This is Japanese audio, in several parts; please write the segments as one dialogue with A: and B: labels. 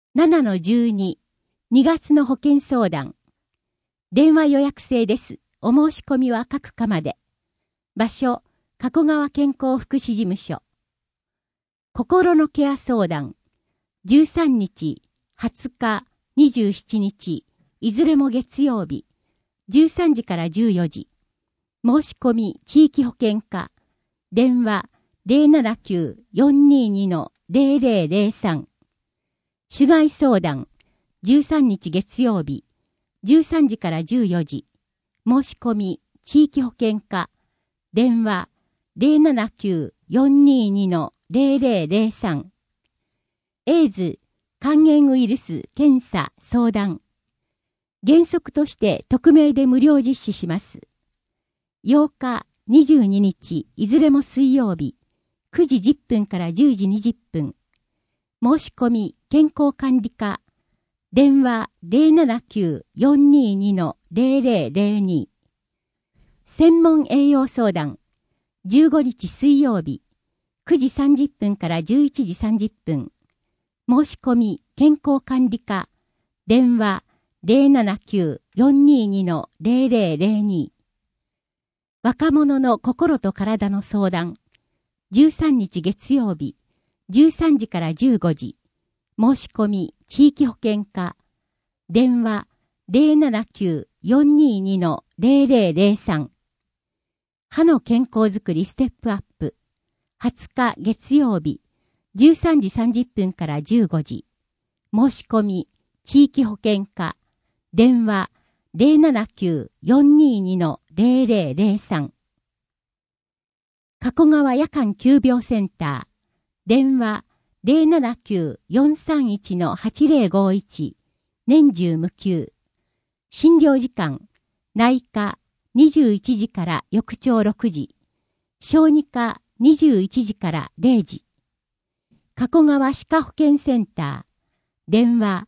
A: 7-12、2月の保険相談。電話予約制です。お申し込みは各課まで。場所、加古川健康福祉事務所。心のケア相談。13日、20日、27日、いずれも月曜日。13時から14時。申し込み、地域保険課。電話、079-422-0003。主害相談。13日月曜日。13時から14時。申し込み、地域保険課。電話、079-422-0003。エイズ、肝炎ウイルス検査相談。原則として匿名で無料実施します。8日、22日、いずれも水曜日。9時10分から10時20分。申し込み、健康管理課。電話079-422-0002。専門栄養相談。15日水曜日。9時30分から11時30分。申し込み、健康管理課。電話079-422-0002。若者の心と体の相談。13日月曜日。13時から15時。申し込み、地域保険課。電話079-422-0003。歯の健康づくりステップアップ。20日月曜日。13時30分から15時。申し込み、地域保険課。電話079-422-0003。加古川夜間急病センター。電話079-431-8051。年中無休。診療時間。内科21時から翌朝6時。小児科21時から0時。加古川歯科保健センター。電話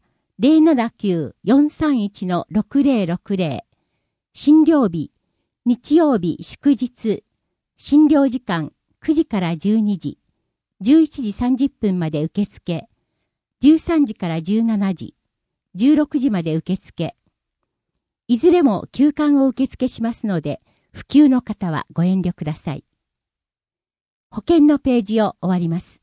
A: 079-431-6060。診療日。日曜日祝日。診療時間9時から12時。11時30分まで受付。13時から17時。16時まで受付。いずれも休館を受付しますので、不急の方はご遠慮ください。保険のページを終わります。